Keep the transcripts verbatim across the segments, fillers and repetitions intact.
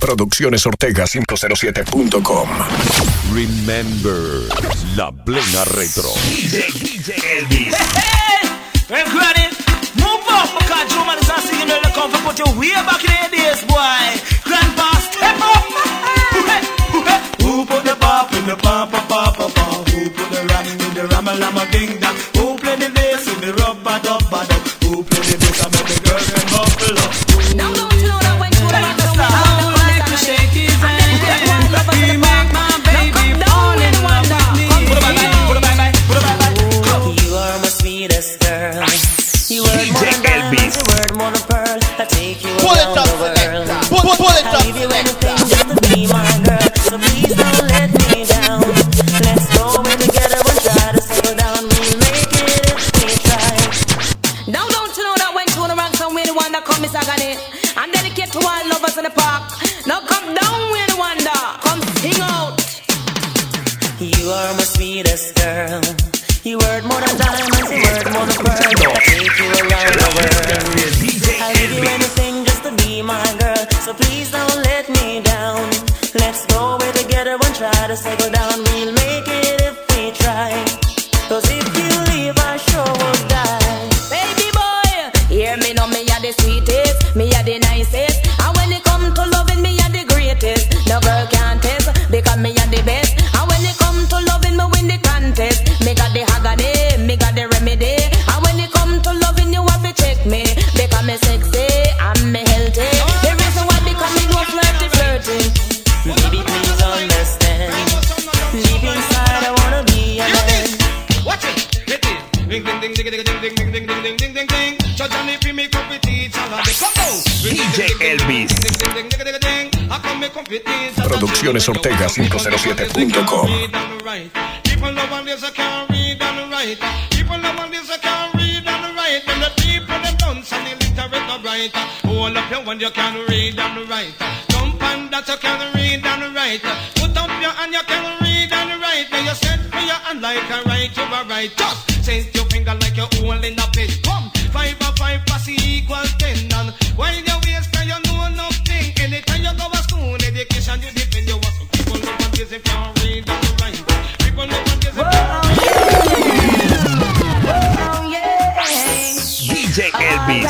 Producciones Ortega quinientos siete punto com. Remember, la plena retro. D J, D J Elvis. Hey, granny, move up because you man is not singing when they come for put you way back in the days, boy. Grandpa, step up. Who put the pop in the pop, pop, pop, pop, pop? Who put the ram in the ram, ram, ding, dong? Who play the bass in the rubber, dub, dub? Who play the bass and make the girl them buckle up? Now don't you know that when you like the star, I would like to shake his hand. He make my baby fall in love with me. Put it bye bye, put it bye bye, put it bye bye. You are my sweetest girl. You were more than diamonds, you were more than pearl. I take you around the world. I give you anything just to be my girl. So please don't let me down. Let's go in together and try to settle down. We'll make it if we try. Now don't you know that when Tony Ranks and we're the one that come is agony and dedicate to all lovers in the park. Now come down with the wonder. Come sing out. You are my sweetest girl. You were more than diamonds, you were more than pearl. I take you around the world. I'll give you anything just to be my girl. So please don't let me down. Let's go away together and try to settle down. We'll make it if we try. Cause if you leave, I sure will die. Baby boy, hear me now, me are the sweetest, me are the nicest. And when it come to loving, me are the greatest. No girl can test, because me are the best. And when it come to loving, me win the contest. Me got the agony, me got the remedy. And when it come to loving, you have to check me. Because me sexy, and me healthy. The reason why, because me no flirty, flirty. Baby, please understand. Deep inside, I wanna be a man. Watch it, hit it. Ding ding ding ding ding ding ding ding ding ding ding ding ding. Judge on if you make up with each other. D J Elvis. Producciones Ortega quinientos siete punto com. People know what this I can't read and write. People know what this I can't read and write. When the people them done and the literate no bright. Hold up your one you can read and write. Jump on that you can read and write. Put up your hand you can read and write. Now you set for your hand like a right you a right. Just sense your finger like you're holding a pen. Come, five or five plus equals ten. And while you waste time you know nothing. Anytime you go to school education you defend your work. People know what this if you read and write. People know what this if you D J Elvis.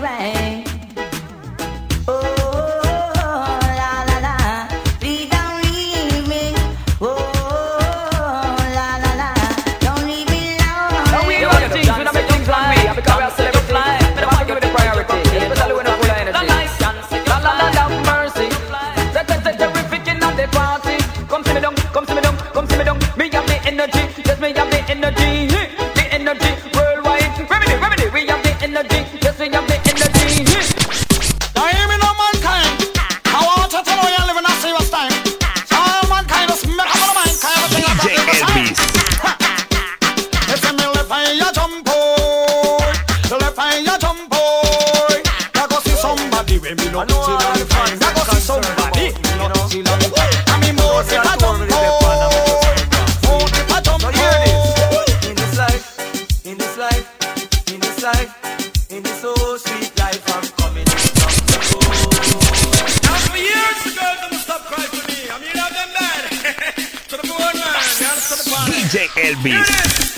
D J Elvis.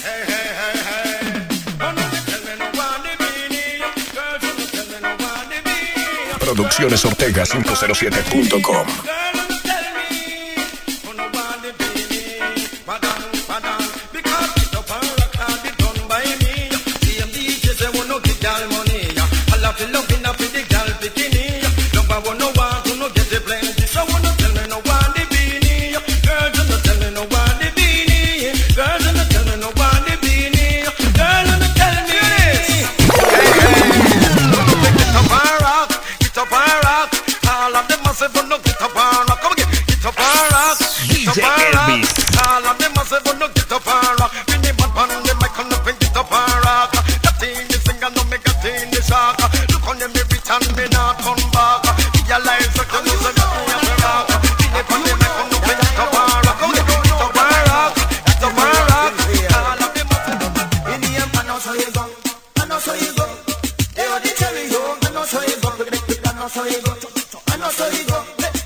Producciones Ortega quinientos siete punto com. know so you go. I know so you go.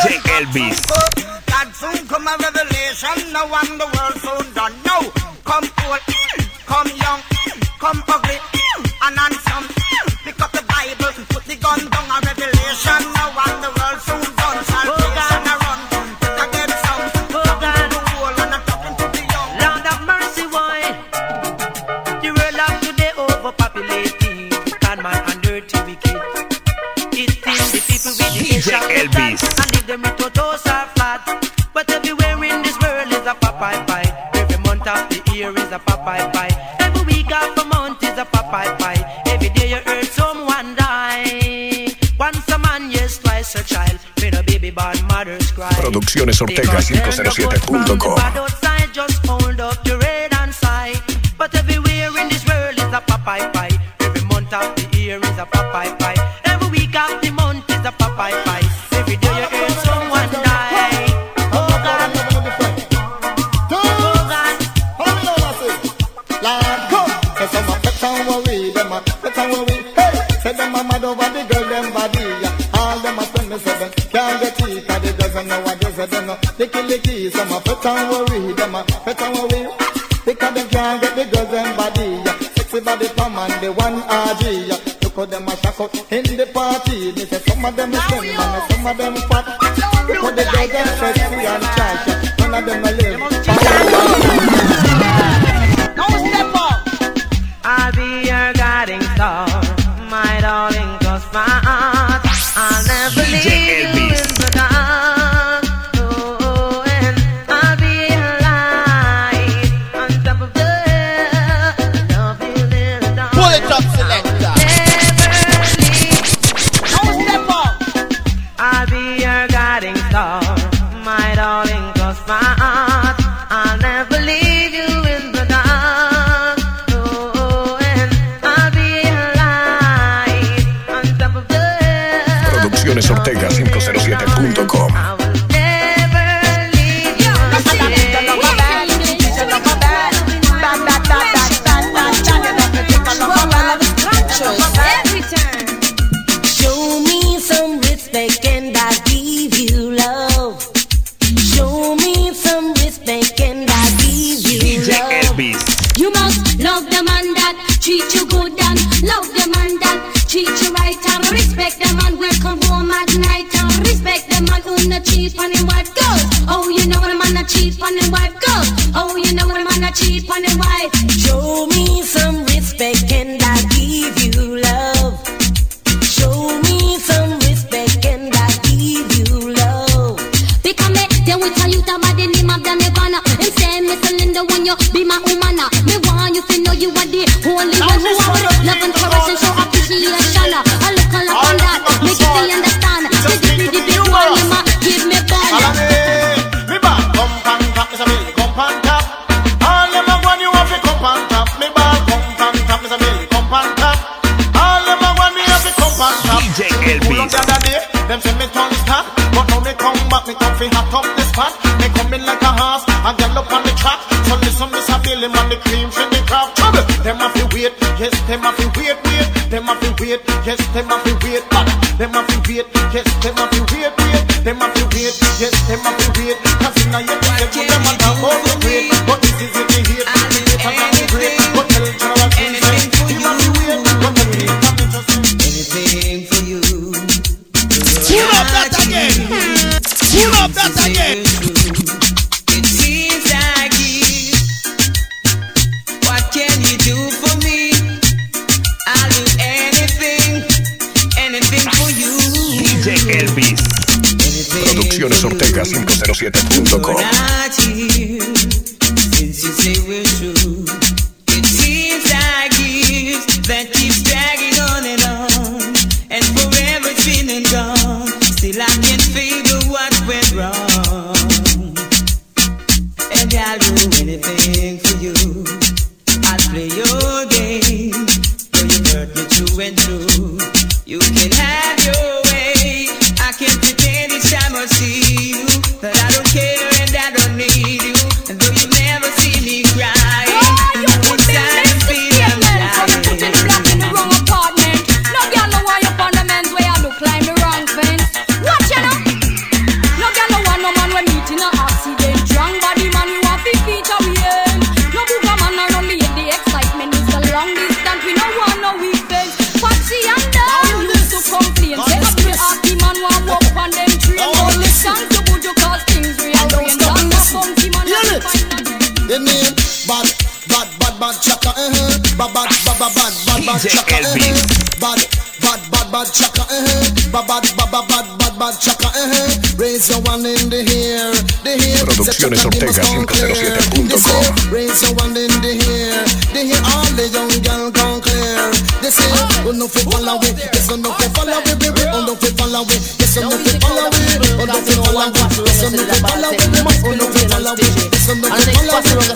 J Elvis. God soon come a revelation. Now I'm the world soon done. Now come old, come young, come ugly, and handsome. Pick up the Bible, put the gun down. A revelation. Now I'm the world soon done. Salvation a run. Pick again some. Oh God, the whole and I'm talking to the young. Lord have mercy, why? The world of today overpopulated. God man and dirty wicked. It is the people with the D J Elvis. and leave them with toes are flat. But everywhere in this world is a Popeye pie. Every month of the year is a Popeye pie. Every week of the month is a Popeye pie. Every day you heard someone die. Once a man, yes, twice a child. When a baby born, mothers cry. Producciones Ortega cinco cero siete punto com. Outside, just hold up your head and sigh. But everywhere in this world is a Popeye pie. Every month of the year is a Popeye pie. Every week of the month is a Popeye pie. Every day you hear someone die. Oh God, oh God. Lord, come. Say some a pet and worry, them a pet and worry. Hey, say them a mad over the girl, them body. All them a spend me say them can't get it, 'cause they doesn't know what they say, they know. Licky licky, some a pet and worry, them a pet and worry. Because them can't get the girls, them body. Sexy body come and the one R G. Look how them a shock out in the party. Me say some of them is slim and some of them fat. Look how the girls them sexy and trash. None of them a live. No step up. I'll be your guiding star, my darling, 'cause my heart, I'll never D J leave you Elvis. in the dark. Oh, and I'll be a light on top of the earth. Love you in the dark. Pull it up, selector. Never leave. No step up. I'll be your guiding star, my darling, 'cause my heart, I'll never leave you in the dark. Oh, and I'll be a light on top of the earth. Producciones Ortega cinco cero siete punto com. I will never leave you. Every time. Show me some respect and I give you love. Show me some respect and I give D you J love. Elvis. You must love the man that treat you good and love the man that treat you right and respect the man who come home at night and respect the man who not cheat on his wife girl. Oh, you know the man that cheat on his wife girl. Oh, you know the man that cheat on his wife. Show me some respect and I give you love. Show me some respect and I give you love. Because me, they will tell you that by the name of the Nirvana. And say, Miss Linda, when you be my woman, me want you to know you are the only one who I would love and cherish and show appreciation. A little upon that, make you feel understand. They give me the big one, you ma give me ball. Me ball come pan tap, Mister Billy come pan tap. All them a want you have to come pan tap. Me ball come pan tap, Mister Billy come pan tap. All them a want me have to come pan tap. D J Pull up Elvis. the other day, them say me tongue stop, but now me come back, me come fi hot up the spot. Me come in like a horse, and get up on the track. So listen, Mister Billy man, the cream for the crop. Trouble, them have to wait, yes, them have to wait, wait. Them have to wait, yes, them have to wait. But them have to wait, yes, them have to wait, wait. Them have to wait, yes, them have to wait. 'Cause in a year, they put them on top of the grade. But this is it, they hate, they hate and they great. But tell General King, say, you have to wait. But the king come in just Anything for you. Pull up that again. Pull up that again. It seems I give. What can you do for me? I'll do anything, anything for you. D J Elvis. Anything Producciones for you. Ortega cinco cero siete punto com. You're not here, since you say we're true. It seems I give that keeps dragging on and on, and forever it's been and gone. Still I can't figure what went wrong. And I'll do anything for you. I'll play your game, though you hurt me true and true. You can have your way. I can't pretend each time I see you that I don't care and I don't need you. And though you never see me cry, chaka, Elvis. bad, bad, bad, bad chaka, bad, bad, bad, bad, bad, bad chaka, raise your one in the air, the air. Producciones Ortega cinco cero siete punto com. Raise your one in the air, the air. All the young girl gone clear. They say, oh no, fi follow it, yes, oh no, fi follow it, baby, oh no, fi follow it, yes, oh no, fi follow it, oh no, fi follow it, yes, oh no, fi follow it, oh no, fi follow it, yes, oh no, fi follow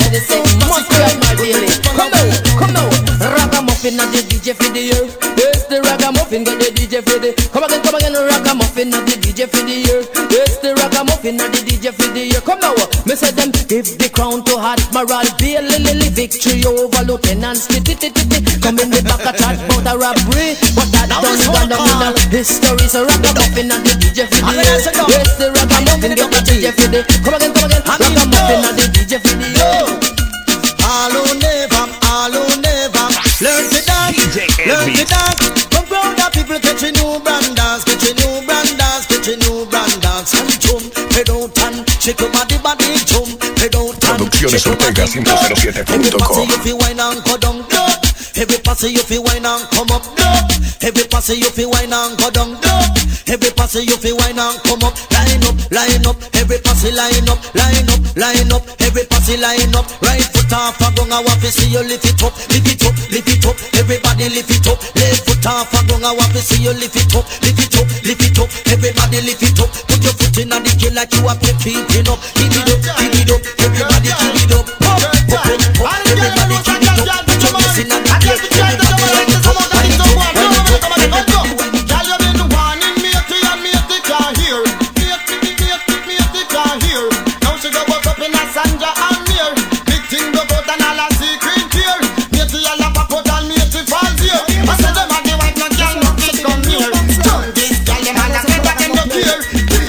it. Come now, come now, ragamuffin at the D J for the earth. Yes, the ragamuffin got the D J for the. Come again, come again, ragamuffin at the D J for the earth. Yes, the ragamuffin at the D J for the earth. Come now, me say them give the crown to Admiral Bail, Lily victory over Lieutenant Stitty Titty. Come in the back a chat about a robbery, but that don't even know the history. So ragamuffin at the D J for the earth. Yes, the ragamuffin got the D J for the. Come again, come again, ragamuffin at the D J for the earth. All who never, all who never learn to dance, learn to dance. Come round the people, catch a new brand dance, catch a new brand dance, catch a new brand dance. And jump, head out and shake your body, body, jump, head out and Producciones Ortega cinco cero siete punto com. Every pass you feel wine and go down, down. Every pass you feel wine and come up, down. Every pass you feel wine and go down, down. Every pass you feel wine and come up, line up, line up. Every pass line up, line up, line up. Every pass line up, right foot off a gong. I want to see you lift it up, lift it up, lift it up. Everybody lift it up, left foot off a gong. I want to see you lift it up, lift it up, lift it up. Everybody lift it up. Put your foot in the kill like you are peeping up. Keep it up, keep it up. Everybody keep it up, up, up, up, up. Everybody keep it up. Put your foot in the kill. Everybody wind it up, wind it up, wind it up. Everybody wind it up. Tell you been the one in me, and me, the car here. Me, me, me, me, the car here. Now she go walk up in a Sanja and mirror. Big thing go out and all a secret here. Me, the all a pop out and me, the falls here. I said them a the white man girl, no fit come here. Turn this girl, them all a get back in the gear.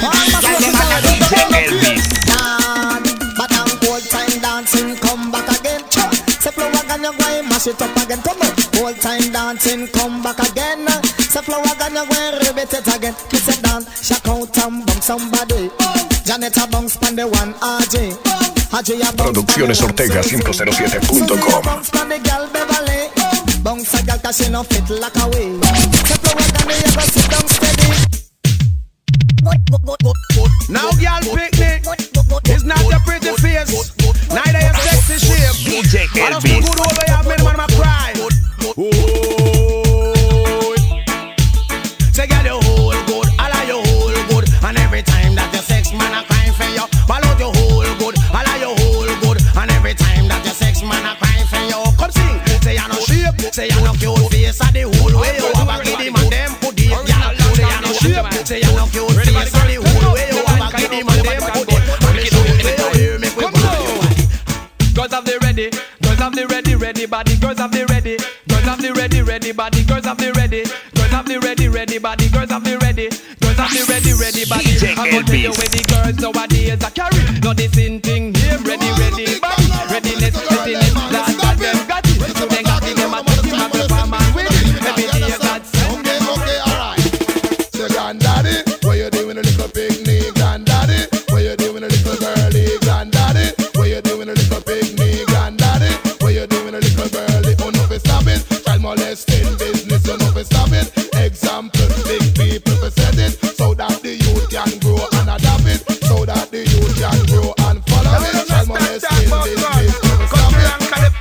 D J Elvis. But I'm old time dancing, come back again. Say flow again, you go and mash it up again. Come on, old time dancing, come back again. Say flow again, you go and repeat it again. Kiss it down, shock out and bump somebody. Janet a bounce pan the one R J. Producciones Ortega cinco cero siete punto com. Bounce pan the girl Beverly. Bounce a girl 'cause she no fit like a way. Say flow again, you go sit down steady. Now, girl, picnic is not your pretty face, neither your sexy shape. D J I don't feel Elvis. good over here, man, man, my cry. Oh, say, girl, you hold good, I like you hold good, and every time that your sex man a crying for you, follow you hold good, I like you hold good, and every time that your sex man a crying for you, come sing. Say you no shape, say you no cute face, and the whole way you have a give him and them put it, girl. Say you no shape, say you no cute face, and the whole way you have a give him and them put it, and the whole way you hear me quick. Girls have the ready, girls have the ready, ready body. Girls have the ready, girls have the ready, ready body. Girls have the ready, girls have the ready, ready body. Girls have the ready, girls have the ready, ready body. D J I'm gonna tell you Elvis. where the girls nowadays are carry. Not this in thing here, ready, ready body. Readiness, readiness, last God them got it. So they got it, them a take him and perform and win it. Every day God send them. Okay, alright. Say, granddaddy, what you doing a little picnic? Granddaddy, what you doing a little girly? Granddaddy, what you doing a little picnic? Granddaddy, what you doing a little girly? Oh, no, for stop it. Child molesting business, oh, no, for stop it. Example, big people for set it. So that the youth can grow and adapt it. So that the youth can grow and follow it. Child molesting business, oh, for stop it.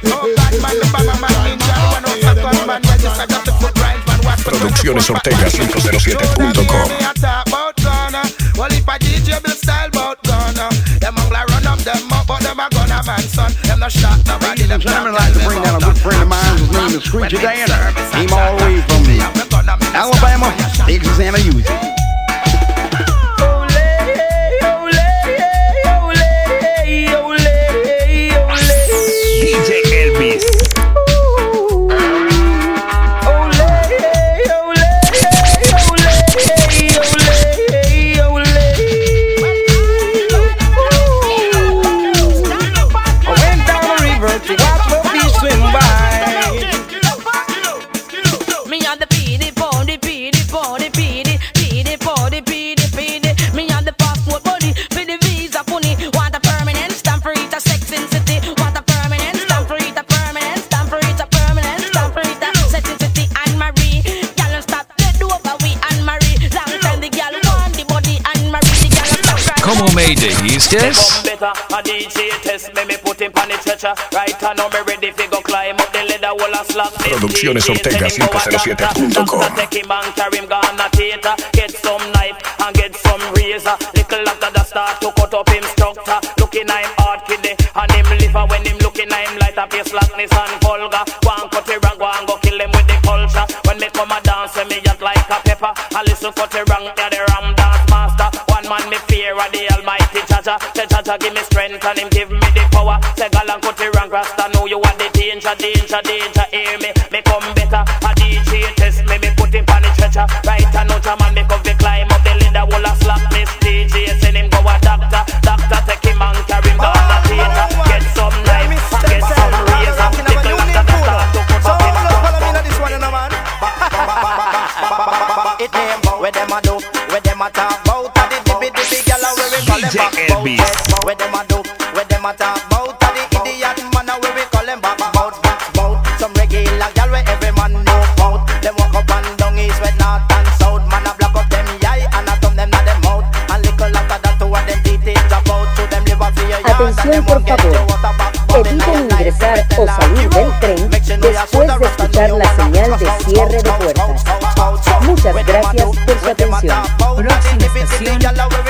Producciones Ortega cinco cero siete punto com. Well, if I D J Bill style bout Ghana, them ungla run up them up, but them a gunna man son. Them no shot nobody. Ladies and gentlemen, I'd like to bring down a good friend of mine. His name is Screechy Diana. Came all the way from Alabama, Texas, and a youth. D J Elvis. Me and the P D, pon the P D, pon the P D, P D. made the Easters. A D J test me, me put him on the stretcher. Right now me ready fi go climb up the ladder wall of slack. Producciones Ortega cinco cero siete punto com. Take him and carry him gonna theater. Get some knife and get some razor. Little after the start to cut up him structure. Looking at him hard kidney and him liver when him looking at him light up his slackness and vulgar. One cut it wrong, one go kill him with the culture. When me come a dance, me act like a pepper. I listen cut it wrong, yeah the ram dance master. One man me fear of the almighty Jaja. Say Jaja give me strength and him give me the power. Say gal and cut it wrong, Rasta know you are the danger, danger, danger. Hear me, me come better. A D J test me, me put him on the stretcher. Right and out a man me come fi climb up the ladder wall of slack. Miss D J send him go a doctor. Doctor take him and carry him down the theater. Get some knife, get some razor. Little after the start to cut up him structure. It name where them a do, where them a talk about. A the dibby dibby gyal a where we call them back about. Where them a do, where them a talk about. A the idiot man a where we call them back about. About some regular gyal where every man know about. Them walk up and down east, west, north and south. Man a block up them eye and a thumb them na them mouth. And little after that two of them teeth is drop out. To them live a fear yard and them won't get your water back. Eviten ingresar o salir del tren después de escuchar la señal de cierre de puertas. Muchas gracias por su atención. Próxima estación,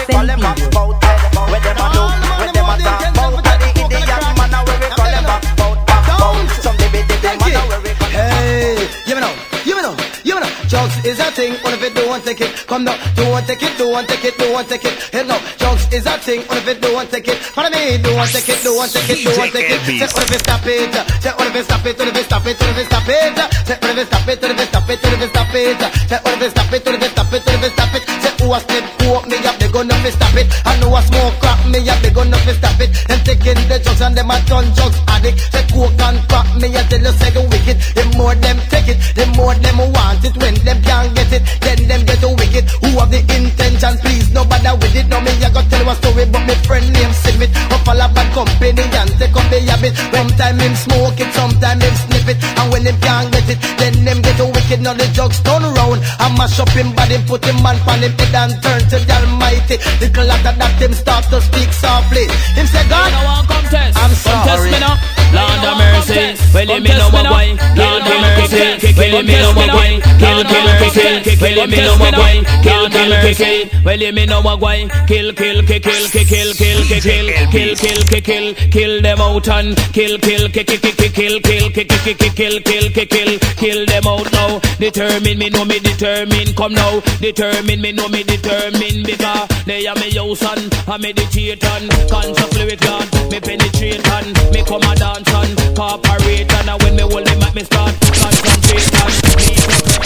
Drugs is a thing, what if it don't take it? Come now, don't take it, don't take it, don't take it. Hey no, drugs is a thing, what if it don't take it? Follow me, don't take it, don't take it, don't take it. Say what if it stop it? Say what if it stop it? What if it stop it? What if it stop it? Say what if it stop it? What if it stop it? What if it stop it? Say what if it stop it? What if it stop it? What if it stop it? Say who a step coke me up, they gonna fi stop it. I know a smoke crack me up, they gonna fi stop it. Them taking the drugs and them a turn drugs addict. Say coke and crack me, I tell you say go wicked. The more them take it, the more them want it. When them can't get it, then them get so wicked. Who have the intention, please no bother with it. No me I got tell you a story but me friend name Simit. Up all a bad company and take up the habit. Sometime him smoke it, sometime him sniff it. And when them can't get it, then them get so wicked. Now the drugs turn around and mash up him body, put him man pan him head and turn to the Almighty. Little after that him start to speak softly. Him say God, I'm sorry. Lord of mercy, well you me know what why. Lord of mercy, well you me know what why. Kill, kill, kill, kill, well you me know what why. Kill, kill, kill, well you me know what why. Kill, kill, kill, kill, kill, kill, kill, kill, kill, kill, kill, kill, kill them out and kill, kill, kill, kill, kill, kill, kill, kill, kill, kill, kill, kill, kill them out now. Determine me know me determine come now. Determine me know me determine because they are me house and I meditate and consciously with God. Me penetrate and me come a dance and cooperate and when me hold them at me start concentrate and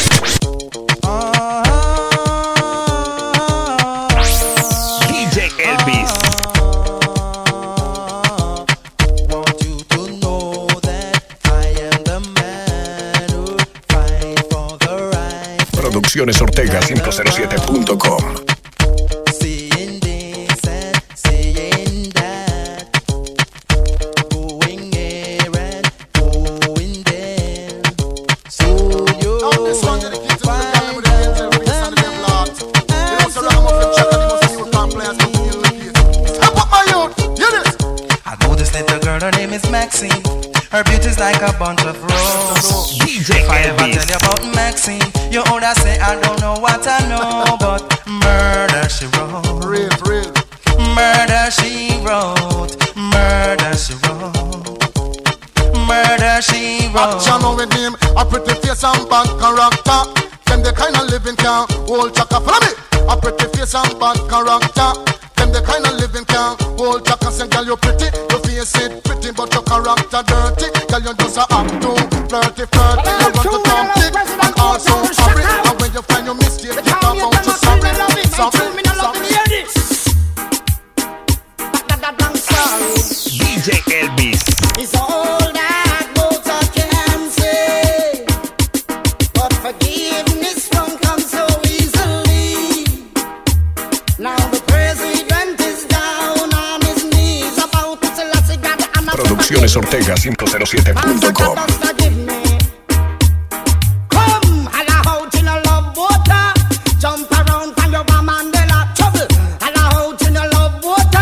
D J Elvis. Want you to know that I am the man who fight for the right. Producciones Ortega cinco cero siete punto com. Seeing this and seeing that, going here and going there. So you find out I know this little girl, her name is Maxine. Her beauty's like a bunch of roses. If I ever tell you about Maxine, you older say I don't know what I know, but murder she wrote. Real, real. Murder she wrote. Murder she wrote. Murder she wrote. Action with him, a pretty face and bad character. Them the kind of living can hold chaka. Follow me. A pretty face and bad character. Them the kind of living can hold chaka. Say girl you pretty, your face it pretty, but your character dirty. Girl you just a act too flirty, flirty. You want to talk thick and also sorry. And when you find your mistake, you come out to sorry. Sorry, sorry. D J Elvis. It's all that water can say, but forgiveness won't come so easily. Now the president is down on his knees about to tell us he got an Producciones Ortega cinco cero siete punto com. Come, holla out in a love water, jump around from your mama and the lap trouble. Holla out in a love water.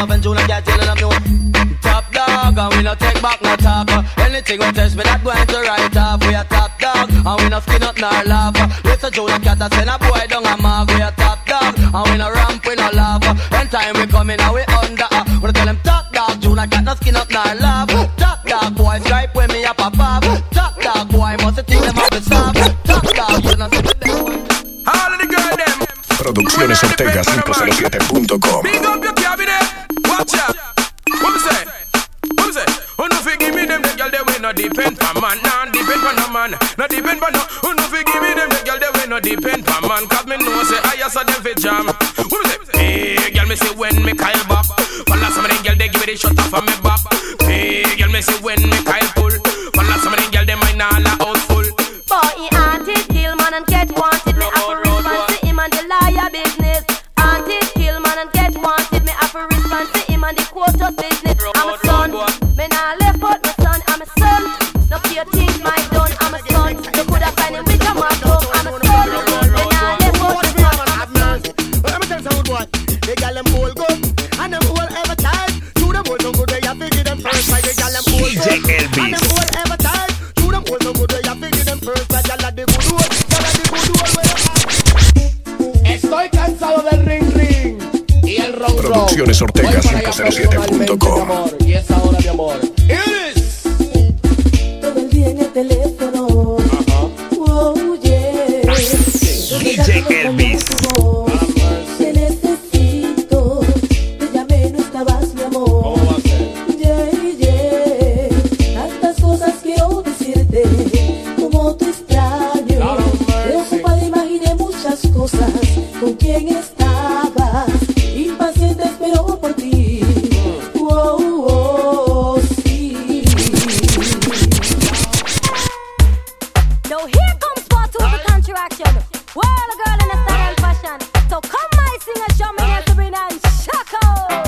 off and June and get telling them no. Top dog, and we no take back no talk. Anything we test me, that going to right off. We a top dog, and we no skin up nor laugh. Listen June and cat, I send a boy down a mark. We a top dog, and we no ramp, we no laugh. Anytime we come in, and we under. We tell them top dog, June and cat, no skin up nor laugh. Top dog, boy, stripe when me a pop up. Top dog, boy, must think them have to stop. Top dog, you know, all of the girl them. Producciones Ortega cinco cero siete punto com. Big up your cabinet. Watch out. What me say? What me say? Who no fi give me them the girl they will not depend for man. Nah depend for no man. Not depend for no. Who no fi give me them the girl they will not depend for man. Cause me know say I saw them fi jam. What me say? Hey girl me say when me Kyle back. For last some of them girl they give me the shot off of me back. Hey girl me say when me Kyle pull. For last some of them girl they might not la out full. Boy he auntie kill man and get wanted. Me have to respond to him and the liar business. Auntie kill man and get wanted. Me have to respond to him and the quarter business. I'm a son, me nah left out my son. I'm a son, no fear things my done. I'm a son, you coulda find him with a mad dog. I'm a son, me nah left out my son. I'm a son. Let me tell you something, boy. They got them whole good and them whole ever tight. To them whole no good, they have to give them first. Like they got them whole good and them whole ever tight. To them whole no good, they have to give them first. Like y'all like the good one, y'all like the good one. Estoy cansado del ring ring y el round round. Producciones Ortega cinco cero siete punto com. Y es ahora mi amor. Iris. Todo el día en el teléfono. Oh yeah. D J Elvis. Te necesito. Te llamé, no estabas mi amor. Yeah, yeah. Tantas cosas quiero decirte. Como te extraño. Preocupada imaginé muchas cosas. Con quién estabas. Impaciente espero por ti. Oh, oh, sí. Now here comes part two of the contraction. Well, a girl in a style and fashion. So come my singer, show me how to bring and shock out.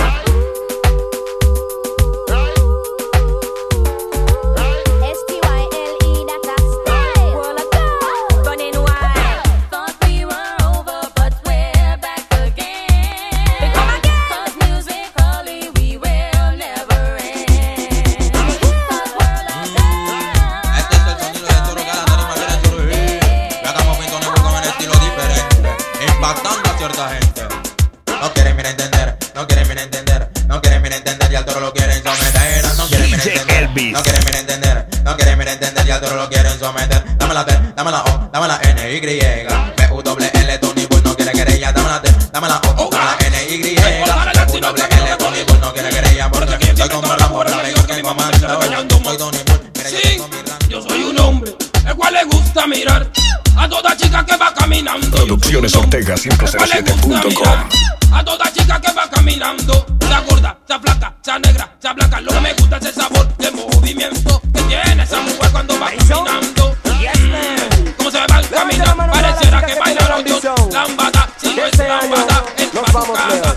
S T Y L E, that's a style. Well, a girl running wild. Thought we were over, but we're back again. Come again. 'Cause musically we will never end. 'Cause we're the Este es el sonido de Toro que la tarima quiere surgir. Ya estamos pintando con el estilo diferente, impactando a cierta gente. No quieren mirar entender, no quieren mirar entender, no quieren mirar entender y al toro lo quieren someter. No quieren mirar entender, no quieren mirar entender, no quieren mirar entender y al toro lo quieren someter. Dame la T, dame la O, dame la N, Y. B U W L, Tony Bull no quiere querella. Dame la T, dame la O, dame la N, Y. B U W L, Tony Bull no quiere querella. Porque soy como la morra, mejor que mi mamá. Soy Tony Bull, mira yo tengo mi rango. Yo soy un hombre, el cual le gusta mirar a toda chica que va caminando. Producciones Ortega cinco cero siete punto com. A toda chica que va caminando, sea gorda, sea flaca, sea negra, sea blanca. Lo que me gusta es el sabor de movimiento que tiene esa mujer cuando va caminando. Mm, ¿cómo se va al caminar? Pareciera que baila la Dios. Lambada, si no es lambada, es batucada.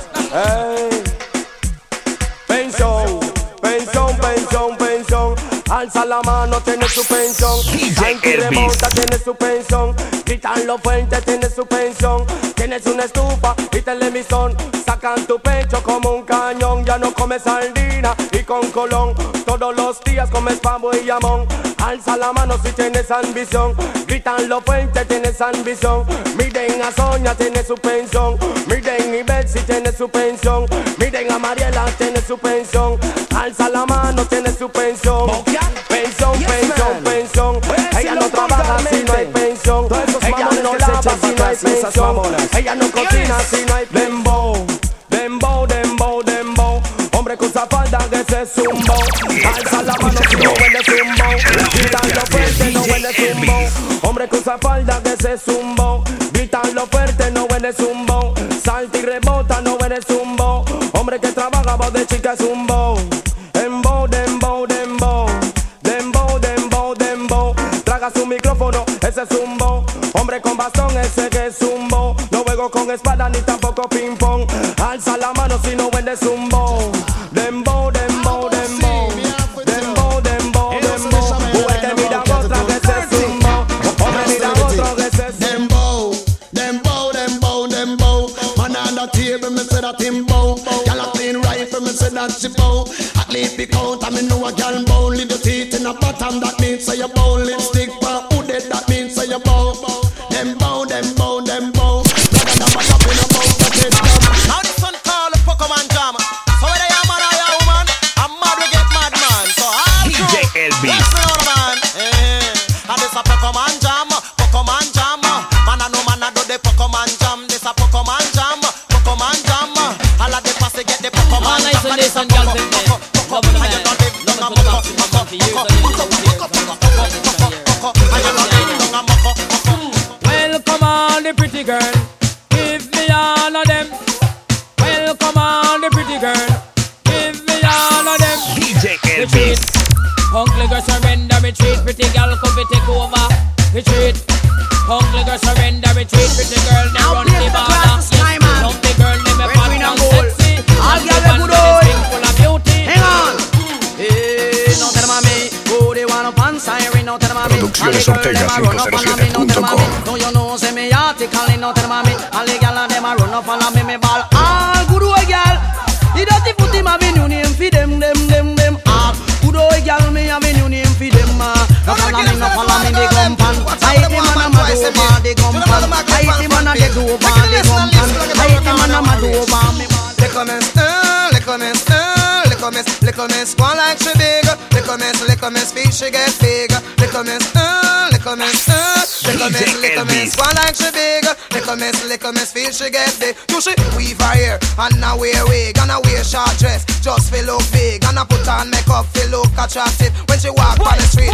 Pensión, pensión, pensión, pensión. Alza la mano, tiene su pensión. Anti remonta, tiene su pensión. Gritanlo fuerte, tiene su pensión. Tienes una estufa y televisión. Sacan tu pecho como un cañón. Ya no comes sardina y con colón. Todos los días comes pavo y jamón. Alza la mano si tienes ambición. Gritanlo fuerte, tienes ambición. Miren a Sonia, tiene su pensión. Miren a Ibel si tiene su pensión. Miren a Mariela, tiene su pensión. Alza la mano, tiene su pensión. Pensión, pensión, pensión. Ella no trabaja si no hay pensión. Ella no lava si no hay pensión. Ella no cocina si no hay dembow. Dembow, dembow, dembow. Hombre con esa falda que se zumbo. Alza la mano si no huele zumbo. Gritando fuerte no huele zumbo. Hombre con esa falda que se zumbo. Gritando fuerte no huele zumbo. Salta y rebota no huele zumbo. Hombre que trabaja voz de chica zumbo. Dembow, dembow, dembow. Dembow, dembow, dembow. Traga su micrófono, ese es zumbo. Hombre con bastón, ese que es zumbo. No juego con espada ni tampoco ping pong. Alza la mano si no huele zumbo. Dembow, dembow, dembow. Dembow, dembow, dembow. Mujer que mira otra que se zumbo. Hombre mira otro que se zumbo. Dembow, dembow, dembow, dembow. Man on the table, me say that him bow. Y'all a clean right. that she bow. At least big count, I mean know a girl bow. Leave your teeth in the bottom, that means say you bow. Lipstick for who dead, that means say you bow. Them bow, them bow, them bow. Rather than back up in a bow, that head down. Now this one called the Pokemon Jam. So whether you're a man or you're a woman, I'm mad we get mad man. So all D J L B. Yes, me know the man. Eh, and this a Pokemon Jam, Pokemon Jam. Man I know man I do the Pokemon Jam. This a Pokemon Jam, Pokemon Jam. All of the pass get the Pokemon Jam. And this one girls in there. Love the man. Love the box. Love the years. Welcome on the pretty girl. Give me all of them. Welcome on the pretty girl. Give me all of them. D J L B. Hungry girl surrender, retreat. Pretty girl come to take over. Retreat. Hungry girl surrender, retreat. Pretty girl they run the border. Some the girl they me fat and sexy. All girl they good old. Full of beauty. Hang on. Hey, no tell mami, who they wanna pan siren, no tell mami. Producciones Ortega cinco cero siete punto com. No you know say me article, no tell mami. All the gyal and them a run up and me me ball. All good old gyal. The dirty footy mami new name fi them, them, them, them. All good old gyal me have a new name fi them. No follow me, no follow me, they come pan. I hate him and I'm a do over, they come pan. I hate him and I get over, they come pan. I hate him and I'm a do over, me. Little miss, uh, little miss, uh, little miss, little miss, go like she big. Little miss, little miss, feel she get big. Little miss, uh, little miss, uh, little miss, little miss, go like she big. Little miss, little miss, feel she get big. Do she weave her hair and now wear wig and I wear short dress just feel look big and I put on makeup feel look attractive when she walk on the street.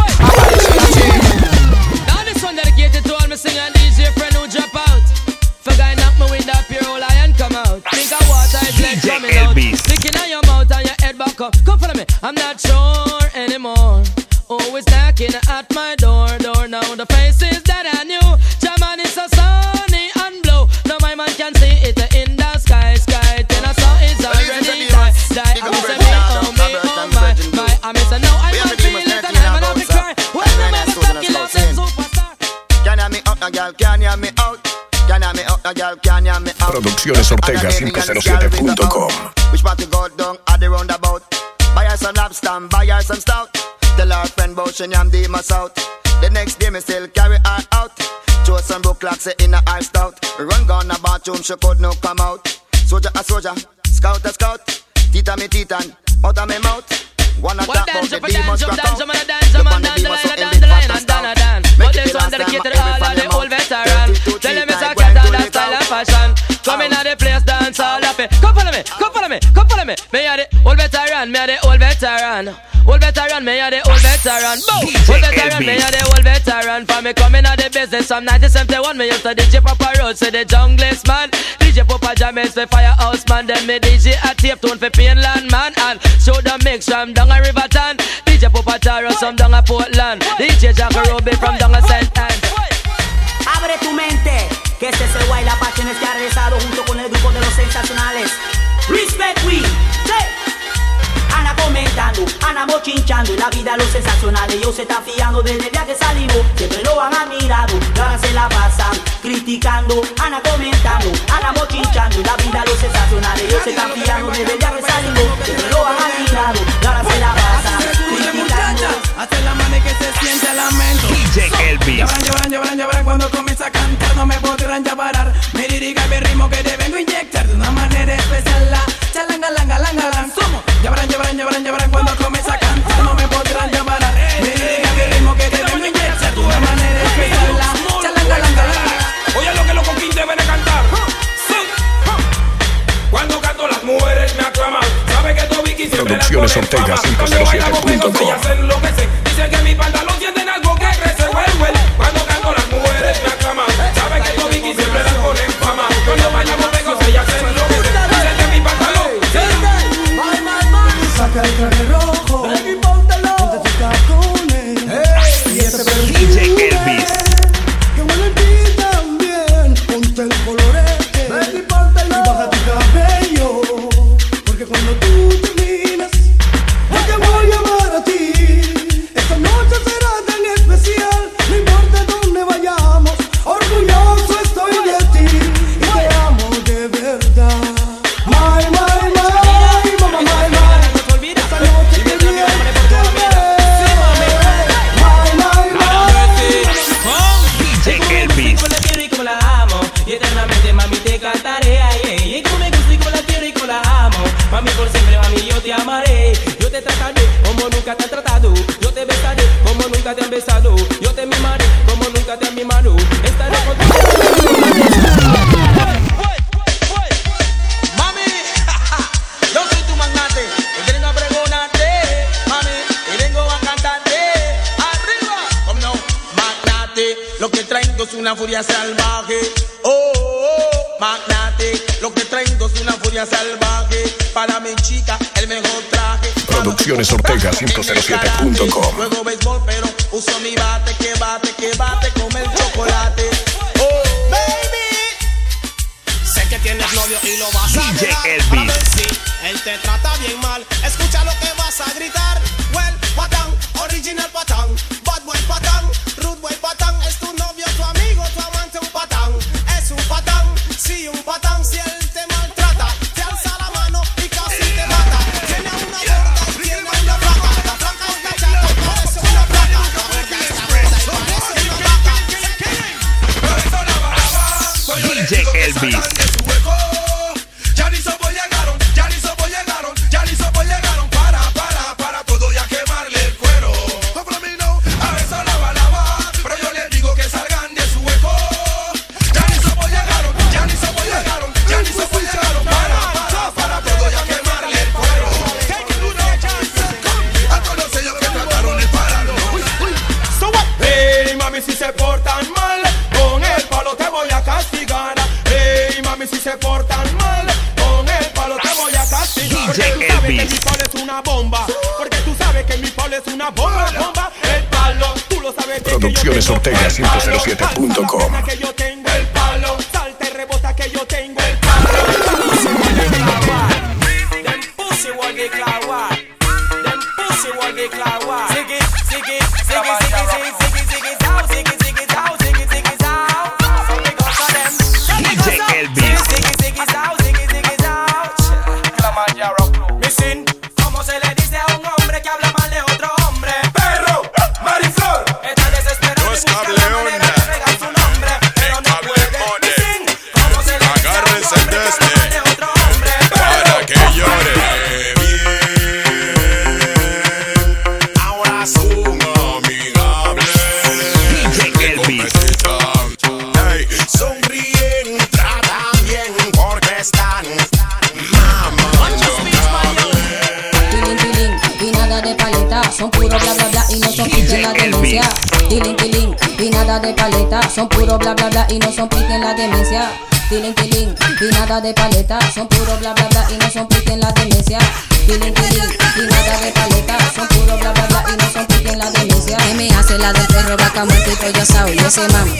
Now this one dedicated to all my singer D J friend who drop out. For guy knock me with that pure lion come out. Think of water is like coming out. Sticking on your mouth and your head back up. Come follow me. I'm not sure anymore. Always knocking at my door, door now. The faces that I knew. German is so sunny and blue. Now my man can see it in the sky, sky. Then I saw it's already die, die. I miss me, oh me, oh my, my. I miss a now. I might feel it and I'm gonna cry. When the man is talking out them superstar. Can you me out, now girl? Can you me out? Can you me out, now girl? Can you me out? Producciones Ortega cinco cero siete punto com. Which part to go down at the roundabout? Buy her some lobster, buy her some stout. Tell her friend about she yam the mass out. The next day me still carry her out. Show some broke clocks in a ice stout. Run gone a bathroom, she could not come out. Soldier a soldier, scout a scout. Tita me titan, out of me mouth. One a talk about the demons crack out. Look on the demons so in the fat and stout. But this one dedicated to all of the old veterans. Tell them it's a cat and that style and fashion. Come in at the place, dance all up it. Come follow me, come follow me, come follow me. Me are the old veteran, me are the old veteran. Old veteran, me are the old veteran. Boom! Old veteran, me are the old veteran. For me coming out the business from nineteen seventy-one, me used to D J Papa Road, say the junglist man. D J Papa James, the firehouse man. Then me D J a tape tune for Painland man. And show the mix from down a Riverton. D J Papa Taro, some down a Portland. D J Jack Ruby from down a Saint Anne. Abre tu mente, que este es el Guay La Pasiones que ha regresado junto con el grupo de los sensacionales. Respect we, hey. Ana comentando, Ana mochinchando, y la vida los sensacionales, ellos se están fiando desde el día que salimos, siempre lo han admirado, y ahora se la pasan criticando. Ana comentando, Ana mochinchando, y la vida los sensacionales, ellos se están fiando desde el día que salimos, siempre lo han admirado, y ahora se la pasan criticando. Hasta la mano que se siente el lamento. D J Elvis. Lloran, lloran, lloran, lloran cuando comienza a cantar, no me podrán ya parar. Me dirige mi ritmo que te vengo a inyectar de una manera especial. La chalanga, langa, langa, langa. Somos. Lloran, lloran, lloran, lloran cuando comienza a cantar, no me podrán ya parar. Me dirige mi ritmo que te vengo a inyectar de una manera especial. La chalanga, langa, langa. Oye lo que los coquín deben de cantar. Sí. Cuando canto las mujeres me aclaman. Sabe que Tobiki siempre las Producciones Ortega cinco cero siete punto com. Ellas hacen lo que sé. Dicen que mi pantalón tienen algo que crece. Well, well. Cuando canto las mujeres me aclaman. Sabe que Tobiki siempre las ponen fama. Cuando bailamos lejos ellas hacen lo que sé. Dicen que mi pantalón saca el traje rojo, baby, póntelo, ponte tus tacones, hey, y ese perfume D J Elvis, que huele a ti también, ponte el colorete, baby, póntelo, y baja tu cabello, porque cuando tú terminas, lo que voy a amar a ti es y yo te amaré. Yo te trataré como nunca te han tratado. Yo te besaré como nunca te han besado. Yo te mimaré como nunca te han mimado. Estaré contigo. Mami, yo soy tu magnate. Y vengo a pregonarte, mami, y vengo a cantarte. Arriba, como no, magnate. Lo que traigo es una furia salvaje. Oh, oh, magnate. Lo que traigo es una furia salvaje. Para mi chica, el mejor traje. Producciones Ortega cinco cero siete punto com. Juego béisbol, pero uso mi bate, que bate, que bate, come el chocolate. Oh, baby. Sé que tienes novio y lo vas a D J dejar. Elvis. Para ver si él te trata bien mal. Escucha lo que vas a gritar. Well, patán, original patán. Bad boy patán, rude boy patán. Es tu novio, tu amigo, tu amante, un patán. Es un patán, sí, un patán. Si él te maltrata, te alza la mano y casi te mata. Tiene una gorda y tiene una flaca. La flaca es la chata, parece una flaca. La gorda es la gorda y parece una vaca. D J Elvis. Ya ni somos llegaron, ya ni somos llegaron, ya ni somos llegaron. Para, para, para todo y a quemarle el cuero. Para mí no, a eso lava, lava. Pero yo les digo que salgan de su hueco. Ya ni somos llegaron, ya ni somos llegaron, ya ni somos llegaron. Para, para, para todo y a quemarle el cuero. A todos ellos que trataron de pararlo. Hey, mami, si se portan mal, con el palo te voy a castigar. Hey, mami, si se portan mal, con el palo te voy a castigar. Porque tú sabes que mi palo es una bomba. Porque tú sabes que mi palo es una bomba, bomba. El palo, tú lo sabes que Producciones Ortega cinco cero siete punto com. que yo tengo el palo. Salta y rebota que yo tengo el palo. Them pussy want the claw. Them pussy want the claw. Ziggy, ziggy, ziggy, ziggy, ziggy, ziggy, zao, ziggy, ziggy, zao, ziggy, ziggy, zao. So we go for them. D J Elvis. Ziggy, ziggy, zao, ziggy, ziggy, zao. Missing, ¿cómo se le dice a un hombre que habla mal de otro hombre? Perro, mariflor. Está desesperado y busca la manera de pegar su nombre, pero no puede. Missing, ¿cómo se le dice a un hombre que habla mal de otro hombre? Para que llore bien. Ahora son amigables. D J Elvis. Hey, sonríen, tratan bien porque están mamando. Tilín, tilín, y nada de paleta, son puro bla bla bla y no son pique en la demencia. Tilín, tilín, y nada de paleta, son puro bla bla bla y no son pique en la demencia. Tilín, tilín, y nada de paleta, son puro bla bla bla y no son pique en la demencia. Tilín, tilín, y nada de paleta, son puro bla bla bla y no son pique en la demencia. ¿Qué me hace la del perro vaca muertito yo soy ese mami?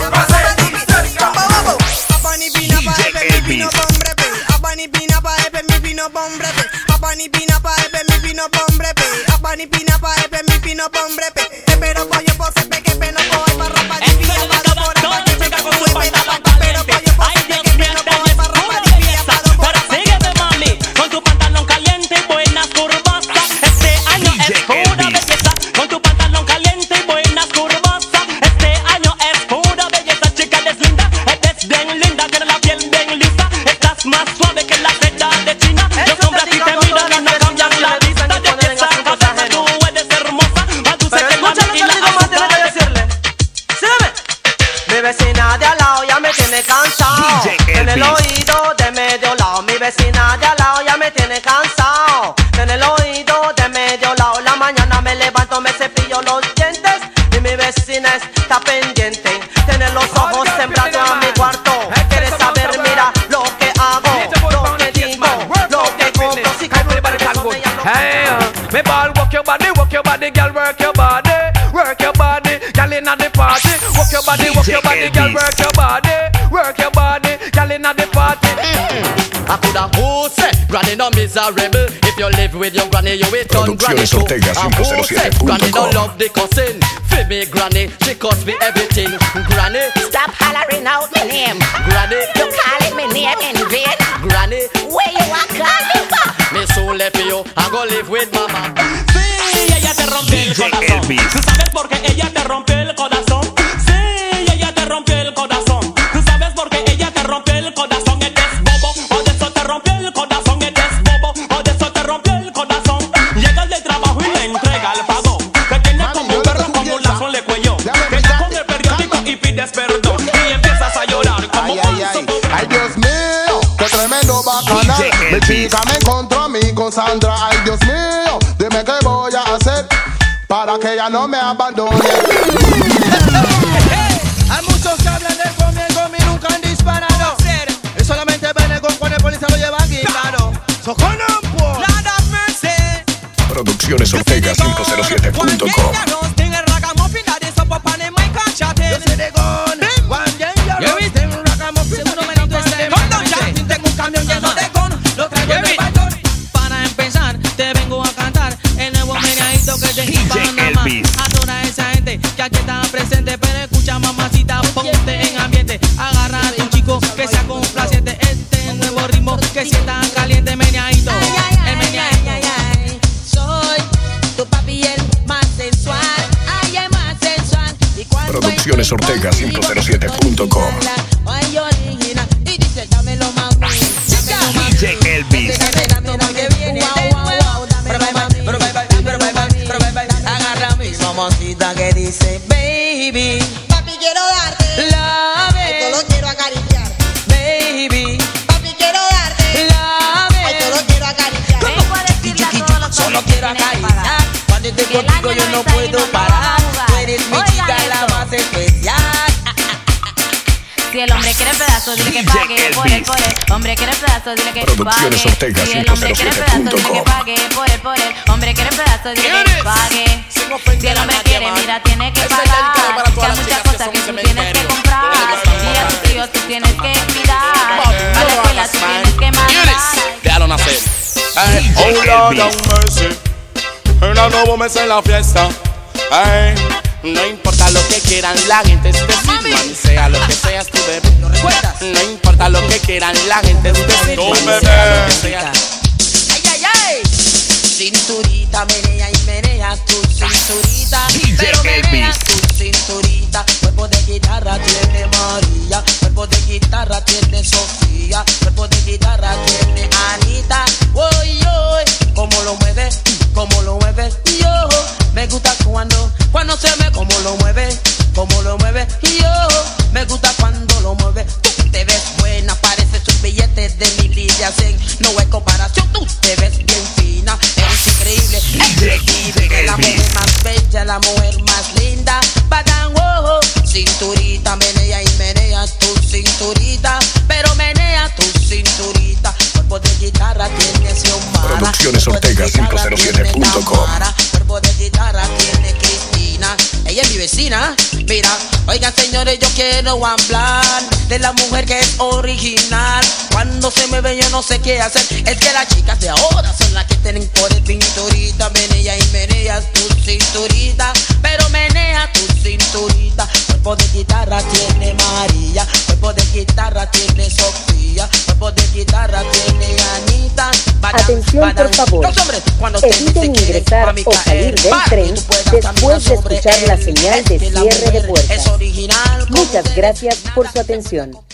Apani pina pa epe mi pino pombre pe. Apani pina pa epe mi pino pombre pe. Apani pina pa epe mi pino pombre pe. Apani pina pa epe mi pino pombre pe. Pero pollo po se pe que pe no coge pa ropa de pilla pa do por pa que se cago su pantalón pero pollo po se pe que pe no coge pa ropa de pilla pa do por. Ahora sígueme mami, con tu pantalón caliente y buenas curvas. Este año es pura belleza, con tu pantalón caliente y buenas curvas. Este año es pura belleza, chica eres linda, eres bien linda, tienes la piel bien lisa, estás más suave que la seda de China. Los hombres a ti te miran y no cambian la vista de esa cabeza, tú eres hermosa, más dulce que la tequila azúcar. Mi vecina de al lado ya me tiene cansado. En el oído de medio lado. Mi vecina de al lado ya me tiene cansado. En el oído de medio lado. La mañana me levanto, me cepillo los dientes y mi vecina está pendiente. Tiene los ojos sembrados a mi cuarto. Quiere saber, mira lo que hago, lo que digo, lo que compro. Si Hey, uh, me ball, walk your body, walk your body, girl, work your body, work your body, girl inna the party. Walk your body, walk your body, girl, work your body, work your body, girl inna the party. I coulda who say granny no miserable. If you live with your granny, you will turn granny too. And who say granny no love the cussing? For me, granny, she cuss me everything. Granny, stop hollering out my name. Granny, you calling me name in vain. Granny, where you are calling for? Me soon left you, I go live with mama. Sí, ella te rompió el corazón. ¿Tú sabes por qué ella te rompió el corazón? Sí, ella te rompió el corazón. ¿Tú sabes por qué ella te rompió el corazón? Eres bobo, o de eso te rompió el corazón. Eres bobo, o de eso te rompió el corazón. Mi chica me encontró a mí con Sandra. Ay, Dios mío, dime qué voy a hacer para que ella no me abandone. Hay muchos que hablan del conmigo y nunca han disparado. Y solamente ven cuando el policía lo lleva guindado. So con un po' Lord of mercy. Producciones Ortega cinco cero siete punto com. Para empezar, te vengo a cantar el nuevo meneadito que te D J Elvis. a toda esa gente que aquí está presente. Pero escucha, mamacita, ponte en ambiente. Agarra a tu chico que sea complaciente. Este nuevo ritmo que sienta caliente, meneadito. El meneadito. Soy tu papi el más sensual. Ay, el más sensual. Y cuando Producciones Ortega cinco cero siete punto com. ay, original. Y dice, dámelo, mami. D J Elvis. Agarra mi mamacita que dice, baby, papi quiero darte love, ay, yo lo quiero acariciar, baby, papi quiero darte love, ay, yo lo quiero acariciar. ¿Cómo puedes decirle a todos los Solo quiero acariciar. Cuando estoy contigo yo no puedo parar. Tú eres mi chica la más especial. Si el hombre quiere pedazo, dile que pague por él, por él. Hombre quiere pedazo, dile que Producciones pague. Ortega Si el hombre quiere pedazo, dile que pague por él, por él. Hombre quiere pedazo, dile que pague. Si el hombre quiere, mira, tiene que pagar. Que hay muchas cosas que tú tienes que comprar. Y a tus tíos tú tienes que cuidar. A la escuela tú tienes que mandar. Déjalo nacer. Hey, oh Lord have mercy. Una nuevo mes en la fiesta. Hey, no importa lo que quieran la gente, es decir, mami, sea lo que seas tu bebé. No importa lo que quieran la gente, es decir, mami, sea lo que seas. Ay, ay, ay. Cinturita, menea y menea tu cinturita. Pero menea tu cinturita. Cuerpo de guitarra tiene María. Cuerpo de guitarra tiene Sofía. Cuerpo de guitarra tiene Anita. Uy, uy, cómo lo mueve, cómo lo mueve. Yo, me gusta cuando, cuando se me, cómo lo mueve, cómo lo mueve. Yo, me gusta cuando lo mueve. Tú te ves buena, pareces un billete de mil y de cien. No hay comparación, tú te ves bien fina. Eres increíble, increíble. La mujer más bella, la mujer más linda. Badán, oh, oh. Cinturita, menea y menea tu cinturita. Pero menea tu cinturita. Cuerpo de guitarra tiene Xiomara. Producciones Ortega cinco cero siete punto com. Cuerpo de guitarra tiene Cristina. Ella es mi vecina. Mira, oigan señores, yo quiero hablar de la mujer que es original. Cuando se me ve yo no sé qué hacer. Es que las chicas de ahora son las que tienen por el cinturita. Menea y menea tu cinturita. Pero menea tu cinturita. Cuerpo de guitarra tiene María. Cuerpo de guitarra tiene Sofía. Cuerpo de guitarra tiene Anita. Badán, Atención, badán. por favor. Los hombres, cuando eviten ingresar o salir del tren después de escuchar la señal de cierre de puertas. Muchas gracias por su atención.